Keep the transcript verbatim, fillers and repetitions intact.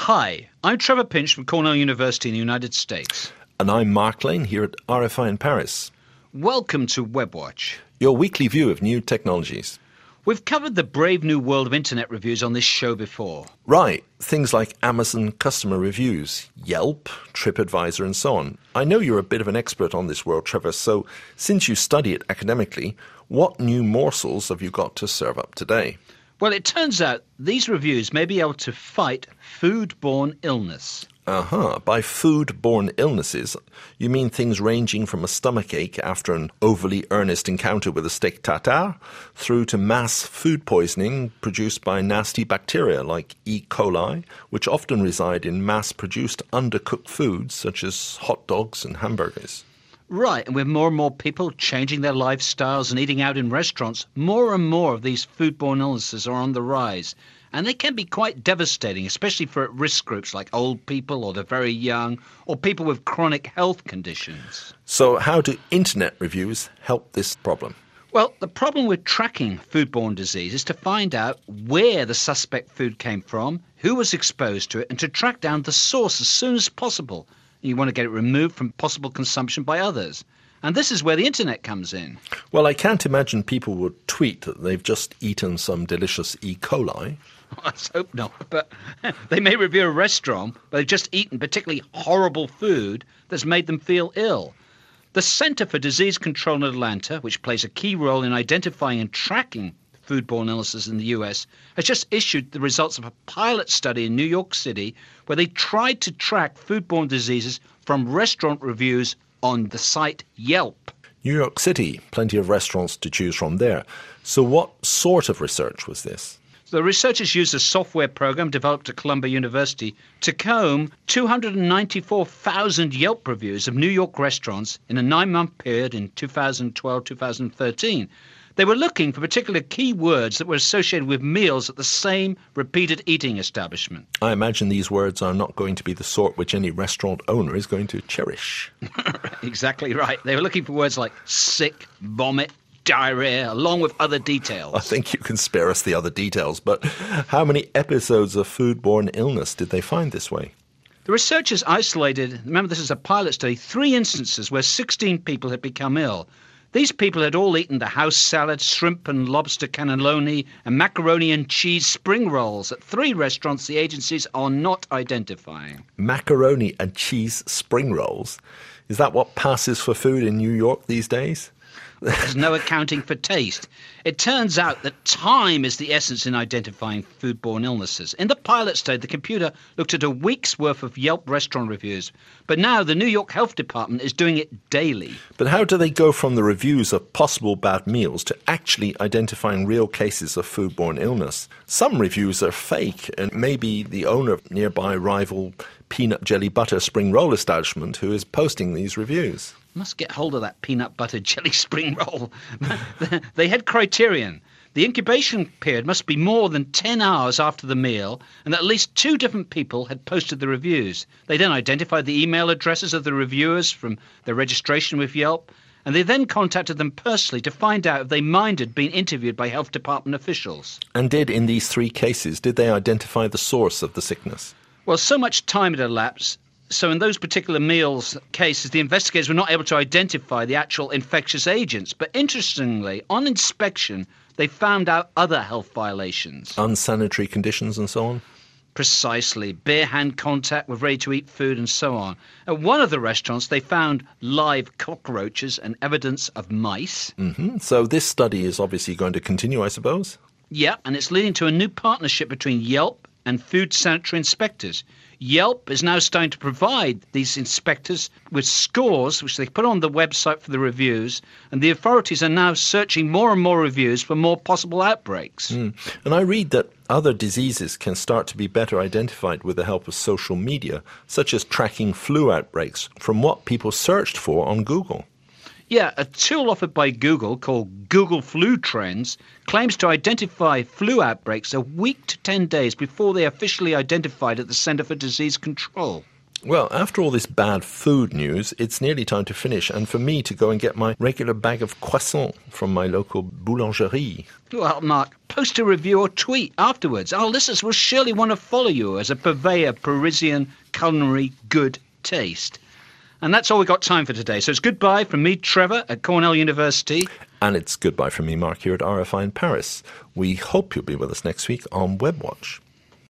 Hi, I'm Trevor Pinch from Cornell University in the United States. And I'm Mark Lane here at R F I in Paris. Welcome to WebWatch, your weekly view of new technologies. We've covered the brave new world of internet reviews on this show before. Right, things like Amazon customer reviews, Yelp, TripAdvisor and so on. I know you're a bit of an expert on this world, Trevor, so since you study it academically, what new morsels have you got to serve up today? Well, it turns out these reviews may be able to fight food-borne illness. Uh-huh. By food-borne illnesses, you mean things ranging from a stomachache after an overly earnest encounter with a steak tartare through to mass food poisoning produced by nasty bacteria like E. coli, which often reside in mass-produced undercooked foods such as hot dogs and hamburgers. Right, and with more and more people changing their lifestyles and eating out in restaurants, more and more of these food-borne illnesses are on the rise. And they can be quite devastating, especially for at-risk groups like old people or the very young or people with chronic health conditions. So how do internet reviews help this problem? Well, the problem with tracking foodborne disease is to find out where the suspect food came from, who was exposed to it, and to track down the source as soon as possible. You want to get it removed from possible consumption by others. And this is where the internet comes in. Well, I can't imagine people would tweet that they've just eaten some delicious E. coli. Let's hope not. But they may review a restaurant where they've just eaten particularly horrible food that's made them feel ill. The Center for Disease Control in Atlanta, which plays a key role in identifying and tracking foodborne illnesses in the U S, has just issued the results of a pilot study in New York City where they tried to track foodborne diseases from restaurant reviews on the site Yelp. New York City, plenty of restaurants to choose from there. So what sort of research was this? The researchers used a software program developed at Columbia University to comb two hundred ninety-four thousand Yelp reviews of New York restaurants in a nine-month period in two thousand twelve to two thousand thirteen. They were looking for particular key words that were associated with meals at the same repeated eating establishment. I imagine these words are not going to be the sort which any restaurant owner is going to cherish. Exactly right. They were looking for words like sick, vomit, diarrhea, along with other details. I think you can spare us the other details, but how many episodes of foodborne illness did they find this way? The researchers isolated, remember this is a pilot study, three instances where sixteen people had become ill. These people had all eaten the house salad, shrimp and lobster cannelloni, and macaroni and cheese spring rolls at three restaurants the agencies are not identifying. Macaroni and cheese spring rolls? Is that what passes for food in New York these days? There's no accounting for taste. It turns out that time is the essence in identifying foodborne illnesses. In the pilot study, the computer looked at a week's worth of Yelp restaurant reviews. But now the New York Health Department is doing it daily. But how do they go from the reviews of possible bad meals to actually identifying real cases of foodborne illness? Some reviews are fake, and maybe the owner of nearby rival peanut jelly butter spring roll establishment who is posting these reviews. Must get hold of that peanut butter jelly spring roll. They had criterion. The incubation period must be more than ten hours after the meal, and at least two different people had posted the reviews. They then identified the email addresses of the reviewers from their registration with Yelp, and they then contacted them personally to find out if they minded being interviewed by health department officials. And did, in these three cases, did they identify the source of the sickness? Well, so much time had elapsed. So in those particular meals cases, the investigators were not able to identify the actual infectious agents. But interestingly, on inspection, they found out other health violations. Unsanitary conditions and so on? Precisely. Bare hand contact with ready-to-eat food and so on. At one of the restaurants, they found live cockroaches and evidence of mice. Mm-hmm. So this study is obviously going to continue, I suppose? Yeah, and it's leading to a new partnership between Yelp and food sanitary inspectors. Yelp is now starting to provide these inspectors with scores which they put on the website for the reviews, and the authorities are now searching more and more reviews for more possible outbreaks. Mm. And I read that other diseases can start to be better identified with the help of social media, such as tracking flu outbreaks from what people searched for on Google. Yeah, a tool offered by Google called Google Flu Trends claims to identify flu outbreaks a week to ten days before they are officially identified at the Center for Disease Control. Well, after all this bad food news, it's nearly time to finish, and for me to go and get my regular bag of croissants from my local boulangerie. Well, Mark, post a review or tweet afterwards. Our listeners will surely want to follow you as a purveyor of Parisian culinary good taste. And that's all we've got time for today. So it's goodbye from me, Trevor, at Cornell University. And it's goodbye from me, Mark, here at R F I in Paris. We hope you'll be with us next week on WebWatch.